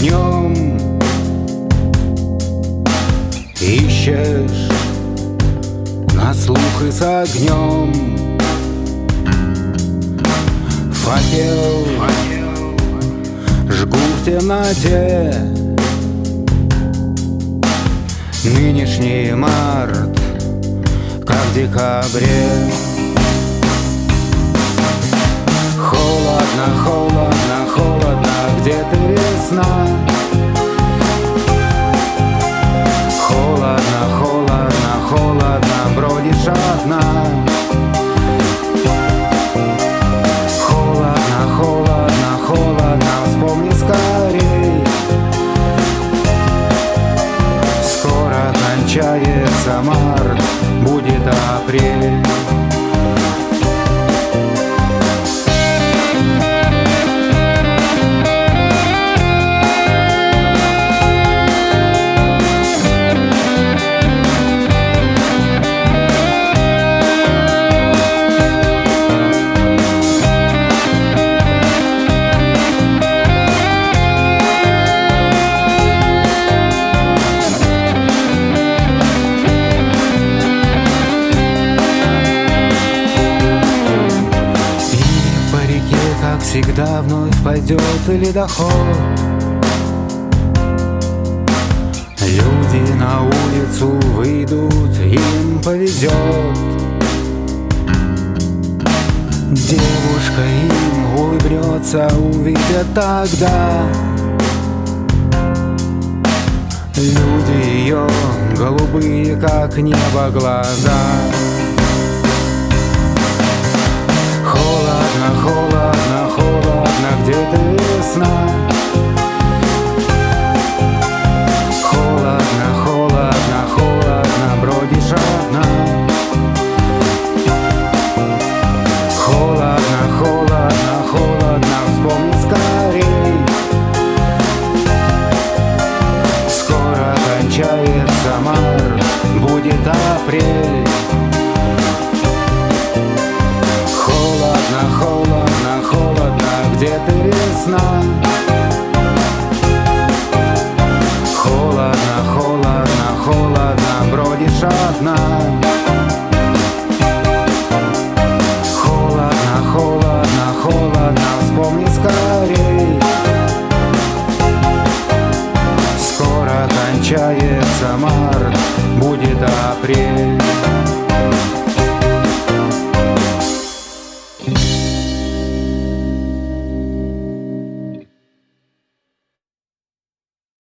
днем ищешь на слух и с огнем. Факел жгу в темноте. Нынешний март, как в декабре. Холодно, холодно, холодно, где-то весна. Холодно, холодно, холодно, бродишь одна. Холодно, холодно, холодно, вспомни скорей. Скоро кончается март, будет апрель. Всегда вновь пойдет ледоход. Люди на улицу выйдут, им повезет. Девушка им улыбнется, увидят тогда. Люди ее голубые, как небо, глаза. Холодно, холодно, холодно, где-то весна. Холодно, холодно, холодно, бродишь одна. Холодно, холодно, холодно, вспомни скорей. Скоро кончается март, будет апрель. Холодно, холодно, холодно, где-то весна.